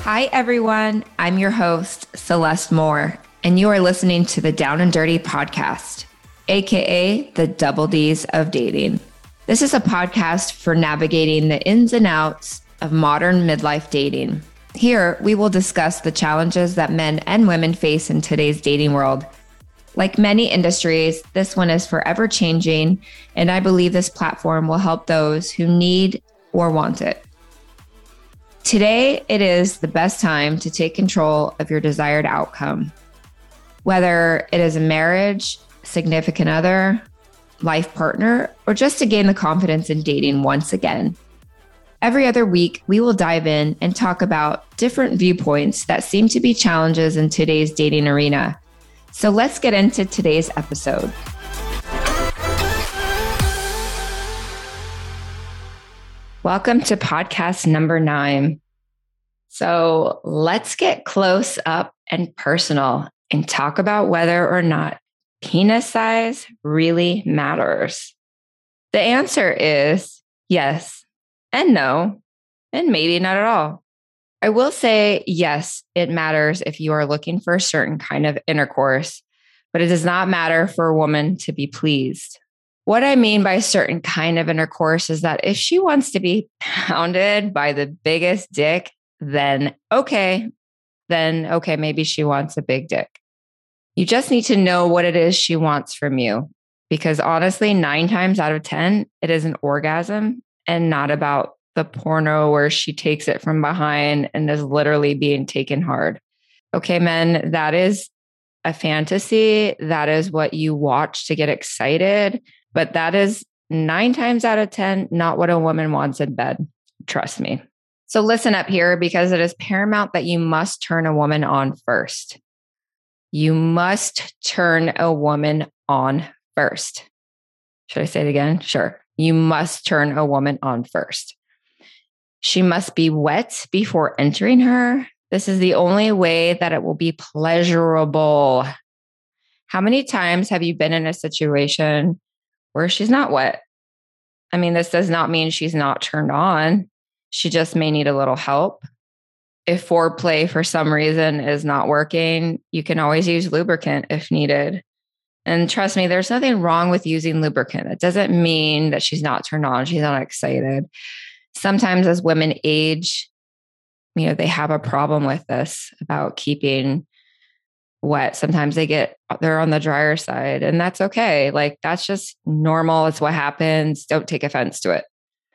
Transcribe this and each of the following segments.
Hi, everyone. I'm your host, Celeste Moore, and you are listening to the Down and Dirty podcast, aka the Double D's of dating. This is a podcast for navigating the ins and outs of modern midlife dating. Here, we will discuss the challenges that men and women face in today's dating world. Like many industries, this one is forever changing, and I believe this platform will help those who need or want it. Today, it is the best time to take control of your desired outcome. Whether it is a marriage, significant other, life partner, or just to gain the confidence in dating once again. Every other week, we will dive in and talk about different viewpoints that seem to be challenges in today's dating arena. So let's get into today's episode. Welcome to podcast number 9. So let's get close up and personal and talk about whether or not penis size really matters. The answer is yes and no, and maybe not at all. I will say, yes, it matters if you are looking for a certain kind of intercourse, but it does not matter for a woman to be pleased. What I mean by certain kind of intercourse is that if she wants to be pounded by the biggest dick, then okay, maybe she wants a big dick. You just need to know what it is she wants from you, because honestly, 9 times out of 10, it is an orgasm and not about the porno where she takes it from behind and is literally being taken hard. Okay, men, that is a fantasy. That is what you watch to get excited. But that is 9 times out of 10, not what a woman wants in bed. Trust me. So listen up here, because it is paramount that you must turn a woman on first. You must turn a woman on first. Should I say it again? Sure. You must turn a woman on first. She must be wet before entering her. This is the only way that it will be pleasurable. How many times have you been in a situation where she's not wet? I mean, this does not mean she's not turned on. She just may need a little help. If foreplay for some reason is not working, you can always use lubricant if needed. And trust me, there's nothing wrong with using lubricant. It doesn't mean that she's not turned on, she's not excited. Sometimes as women age, they have a problem with this about keeping wet. Sometimes they're on the drier side, and that's okay. Like, that's just normal. It's what happens. Don't take offense to it.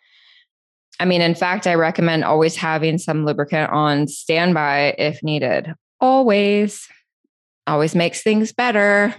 I mean, in fact, I recommend always having some lubricant on standby if needed. Always makes things better.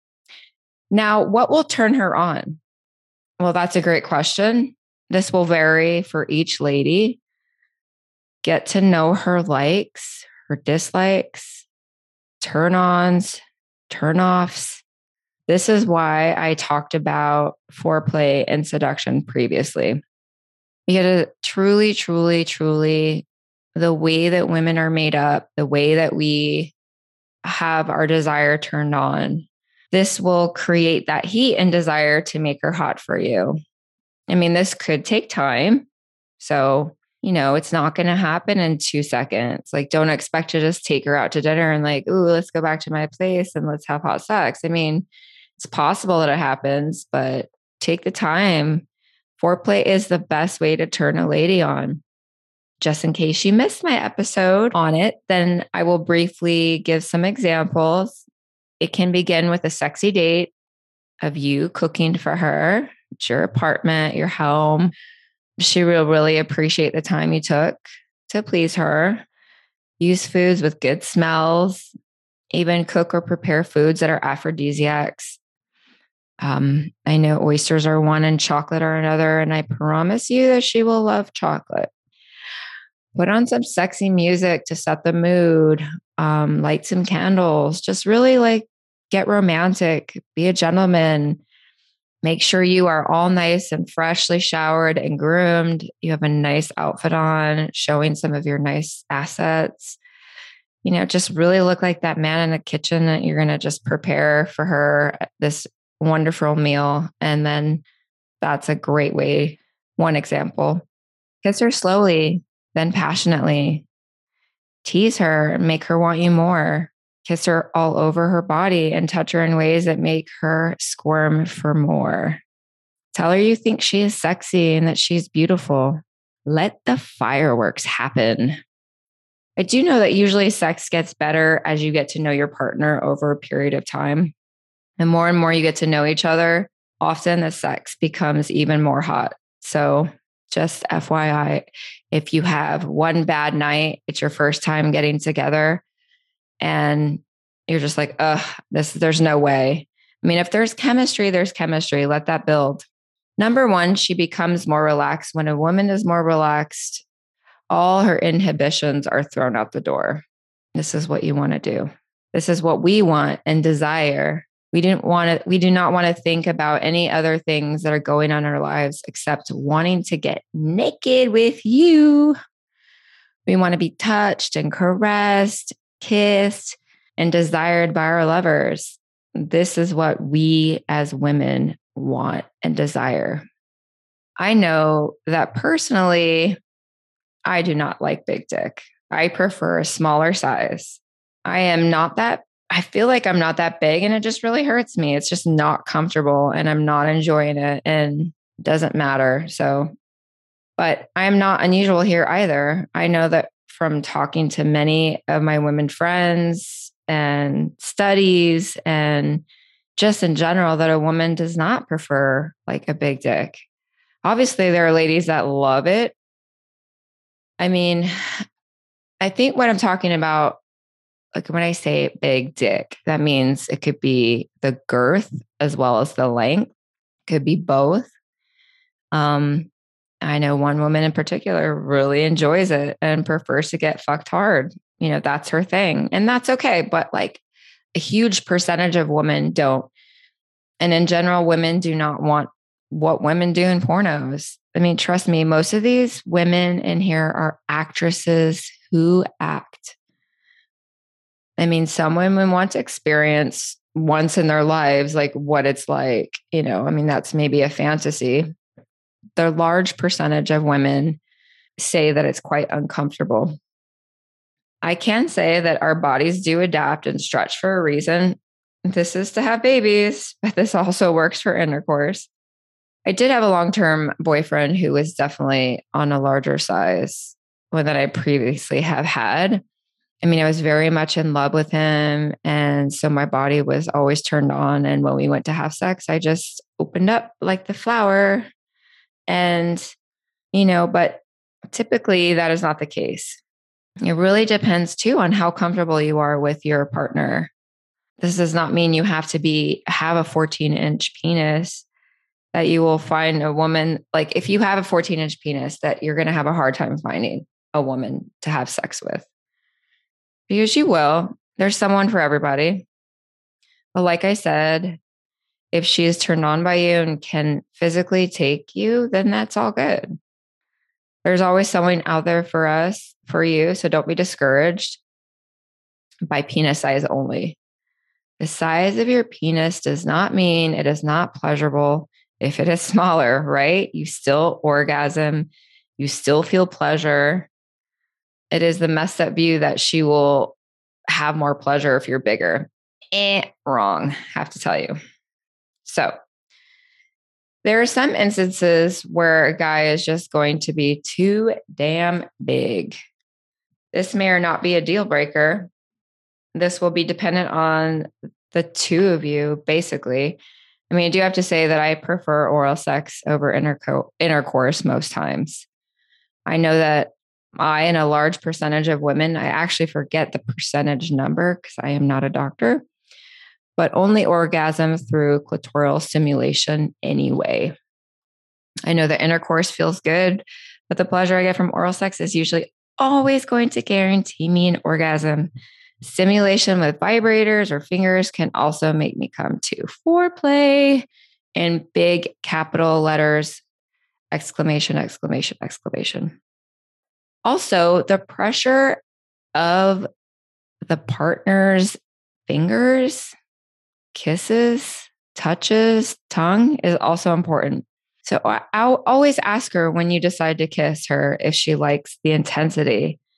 Now, what will turn her on? Well, that's a great question. This will vary for each lady. Get to know her likes, her dislikes, turn-ons, turn-offs. This is why I talked about foreplay and seduction previously. Because truly, truly, truly, the way that women are made up, the way that we have our desire turned on, this will create that heat and desire to make her hot for you. I mean, this could take time. So, it's not going to happen in 2 seconds. Like, don't expect to just take her out to dinner and let's go back to my place and let's have hot sex. I mean, it's possible that it happens, but take the time. Foreplay is the best way to turn a lady on. Just in case you missed my episode on it, then I will briefly give some examples. It can begin with a sexy date of you cooking for her. It's your apartment, your home. She will really appreciate the time you took to please her. Use foods with good smells. Even cook or prepare foods that are aphrodisiacs. I know oysters are one and chocolate are another, and I promise you that she will love chocolate. Put on some sexy music to set the mood. Light some candles. Just really get romantic. Be a gentleman. Make sure you are all nice and freshly showered and groomed. You have a nice outfit on, showing some of your nice assets. Just really look like that man in the kitchen that you're going to just prepare for her this wonderful meal. And then that's a great way. One example. Kiss her slowly, then passionately. Tease her and make her want you more. Kiss her all over her body and touch her in ways that make her squirm for more. Tell her you think she is sexy and that she's beautiful. Let the fireworks happen. I do know that usually sex gets better as you get to know your partner over a period of time. And more you get to know each other, often the sex becomes even more hot. So just FYI, if you have one bad night, it's your first time getting together and you're just like, there's no way. I mean, if there's chemistry, there's chemistry. Let that build. Number one, she becomes more relaxed. When a woman is more relaxed, all her inhibitions are thrown out the door. This is what you want to do. This is what we want and desire. We do not want to think about any other things that are going on in our lives except wanting to get naked with you. We want to be touched and caressed, kissed, and desired by our lovers. This is what we as women want and desire. I know that personally, I do not like big dick. I prefer a smaller size. I feel like I'm not that big and it just really hurts me. It's just not comfortable and I'm not enjoying it and it doesn't matter. So, but I'm not unusual here either. I know that from talking to many of my women friends and studies and just in general that a woman does not prefer like a big dick. Obviously, there are ladies that love it. I mean, I think what I'm talking about, like when I say big dick, that means it could be the girth as well as the length. It could be both. I know one woman in particular really enjoys it and prefers to get fucked hard. You know, that's her thing. And that's okay. But like a huge percentage of women don't. And in general, women do not want what women do in pornos. I mean, trust me, most of these women in here are actresses who act. I mean, some women want to experience once in their lives, like what it's like, you know, I mean, that's maybe a fantasy. The large percentage of women say that it's quite uncomfortable. I can say that our bodies do adapt and stretch for a reason. This is to have babies, but this also works for intercourse. I did have a long-term boyfriend who was definitely on a larger size than I previously have had. I mean, I was very much in love with him. And so my body was always turned on. And when we went to have sex, I just opened up like the flower. And, you know, but typically that is not the case. It really depends too on how comfortable you are with your partner. This does not mean you have to have a 14-inch penis that you will find a woman. Like if you have a 14-inch penis, that you're going to have a hard time finding a woman to have sex with. Because you will. There's someone for everybody. But like I said, if she is turned on by you and can physically take you, then that's all good. There's always someone out there for you. So don't be discouraged by penis size only. The size of your penis does not mean it is not pleasurable if it is smaller, right? You still orgasm. You still feel pleasure. It is the messed up view that she will have more pleasure if you're bigger. Wrong, have to tell you. So there are some instances where a guy is just going to be too damn big. This may or not be a deal breaker. This will be dependent on the two of you, basically. I mean, I do have to say that I prefer oral sex over intercourse most times. I know that and a large percentage of women, I actually forget the percentage number because I am not a doctor, but only orgasm through clitoral stimulation anyway. I know that intercourse feels good, but the pleasure I get from oral sex is usually always going to guarantee me an orgasm. Stimulation with vibrators or fingers can also make me come to. Foreplay in big capital letters, exclamation, exclamation, exclamation. Also, the pressure of the partner's fingers, kisses, touches, tongue is also important. So I'll always ask her when you decide to kiss her if she likes the intensity.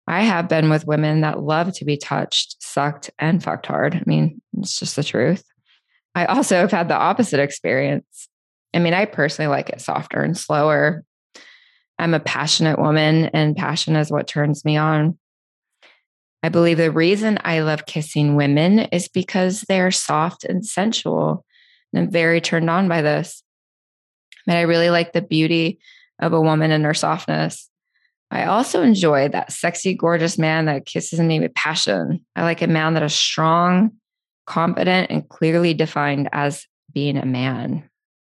I have been with women that love to be touched, sucked, and fucked hard. I mean, it's just the truth. I also have had the opposite experience. I mean, I personally like it softer and slower. I'm a passionate woman, and passion is what turns me on. I believe the reason I love kissing women is because they're soft and sensual. And I'm very turned on by this. And I really like the beauty of a woman and her softness. I also enjoy that sexy, gorgeous man that kisses me with passion. I like a man that is strong, confident, and clearly defined as being a man.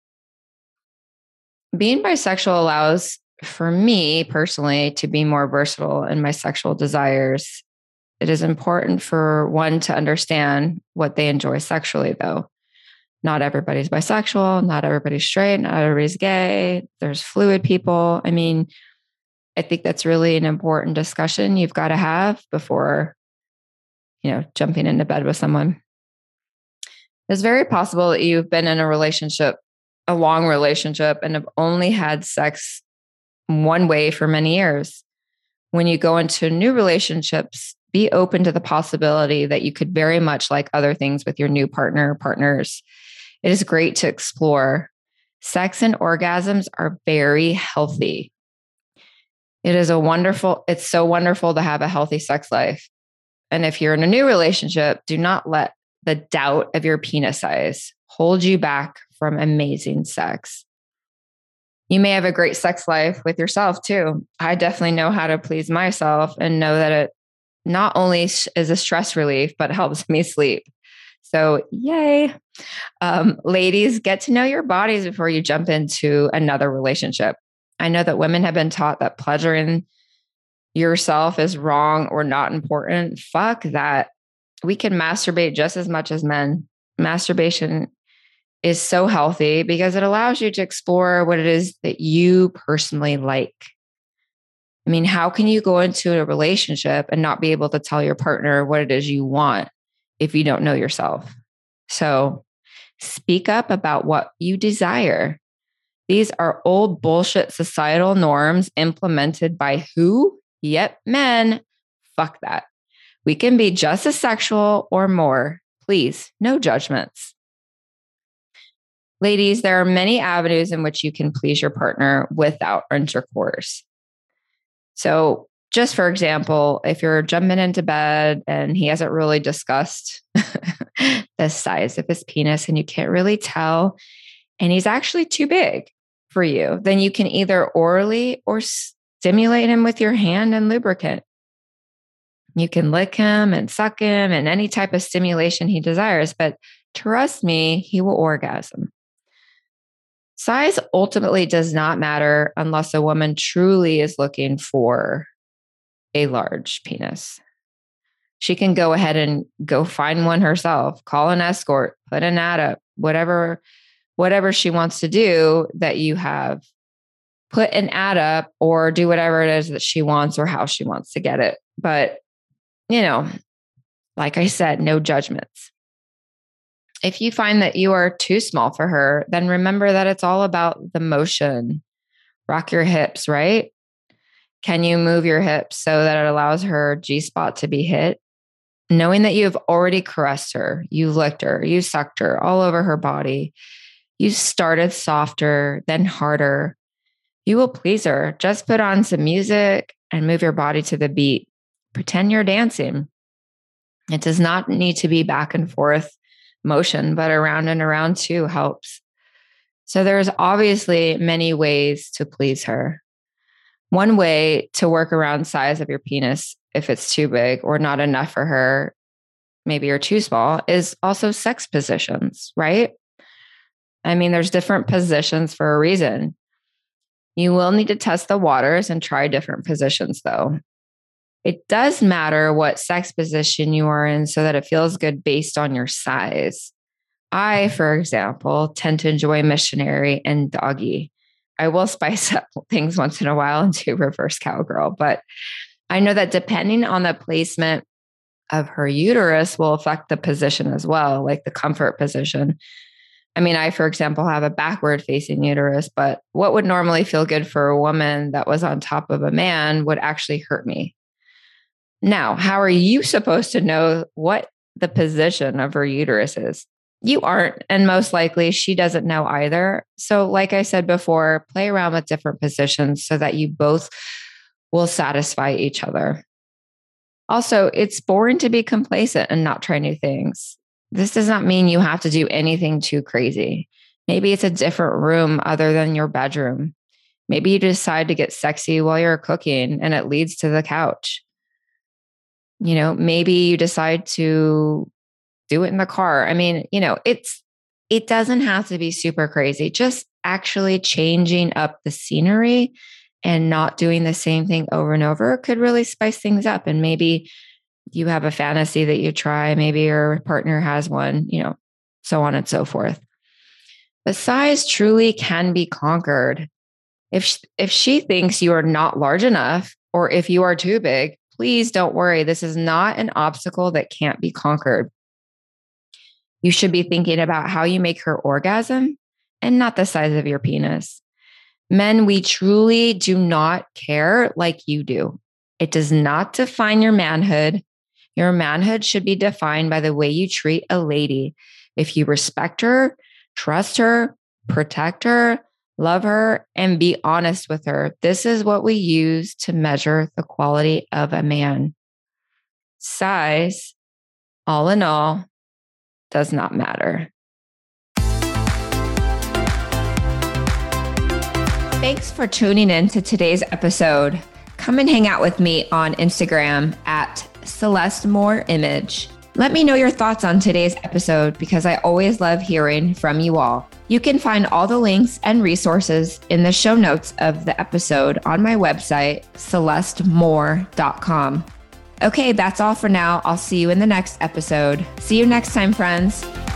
Being bisexual allows for me personally to be more versatile in my sexual desires. It is important for one to understand what they enjoy sexually, though. Not everybody's bisexual, not everybody's straight, not everybody's gay. There's fluid people. I mean, I think that's really an important discussion you've got to have before, jumping into bed with someone. It's very possible that you've been in a relationship, a long relationship, and have only had sex one way for many years. When you go into new relationships, be open to the possibility that you could very much like other things with your new partners. It is great to explore. Sex and orgasms are very healthy. It's so wonderful to have a healthy sex life. And if you're in a new relationship, do not let the doubt of your penis size hold you back from amazing sex. You may have a great sex life with yourself too. I definitely know how to please myself and know that it not only is a stress relief, but helps me sleep. So yay. Ladies, get to know your bodies before you jump into another relationship. I know that women have been taught that pleasuring yourself is wrong or not important. Fuck that. We can masturbate just as much as men. Masturbation is so healthy because it allows you to explore what it is that you personally like. I mean, how can you go into a relationship and not be able to tell your partner what it is you want if you don't know yourself? So speak up about what you desire. These are old bullshit societal norms implemented by who? Yep, men. Fuck that. We can be just as sexual or more. Please, no judgments. Ladies, there are many avenues in which you can please your partner without intercourse. So, just for example, if you're jumping into bed and he hasn't really discussed the size of his penis and you can't really tell, and he's actually too big for you, then you can either orally or stimulate him with your hand and lubricant. You can lick him and suck him and any type of stimulation he desires, but trust me, he will orgasm. Size ultimately does not matter unless a woman truly is looking for a large penis. She can go ahead and go find one herself, call an escort, put an ad up, whatever she wants to do that you have. Put an ad up or do whatever it is that she wants or how she wants to get it. But, like I said, no judgments. If you find that you are too small for her, then remember that it's all about the motion. Rock your hips, right? Can you move your hips so that it allows her G-spot to be hit? Knowing that you've already caressed her, you licked her, you sucked her all over her body. You started softer, then harder. You will please her. Just put on some music and move your body to the beat. Pretend you're dancing. It does not need to be back and forth motion, but around and around too helps. So there's obviously many ways to please her. One way to work around size of your penis, if it's too big or not enough for her, maybe you're too small, is also sex positions, right? I mean, there's different positions for a reason. You will need to test the waters and try different positions though. It does matter what sex position you are in so that it feels good based on your size. I, for example, tend to enjoy missionary and doggy. I will spice up things once in a while and do reverse cowgirl, but I know that depending on the placement of her uterus will affect the position as well, like the comfort position. I mean, I, for example, have a backward facing uterus, but what would normally feel good for a woman that was on top of a man would actually hurt me. Now, how are you supposed to know what the position of her uterus is? You aren't, and most likely she doesn't know either. So, like I said before, play around with different positions so that you both will satisfy each other. Also, it's boring to be complacent and not try new things. This does not mean you have to do anything too crazy. Maybe it's a different room other than your bedroom. Maybe you decide to get sexy while you're cooking and it leads to the couch. Maybe you decide to do it in the car. I mean, it doesn't have to be super crazy. Just actually changing up the scenery and not doing the same thing over and over could really spice things up. And maybe you have a fantasy that you try. Maybe your partner has one, so on and so forth. The size truly can be conquered. If she thinks you are not large enough, or if you are too big, please don't worry. This is not an obstacle that can't be conquered. You should be thinking about how you make her orgasm and not the size of your penis. Men, we truly do not care like you do. It does not define your manhood. Your manhood should be defined by the way you treat a lady. If you respect her, trust her, protect her, love her, and be honest with her, this is what we use to measure the quality of a man. Size, all in all, does not matter. Thanks for tuning in to today's episode. Come and hang out with me on Instagram at Celeste Moore Image. Let me know your thoughts on today's episode because I always love hearing from you all. You can find all the links and resources in the show notes of the episode on my website, celestemore.com. Okay, that's all for now. I'll see you in the next episode. See you next time, friends.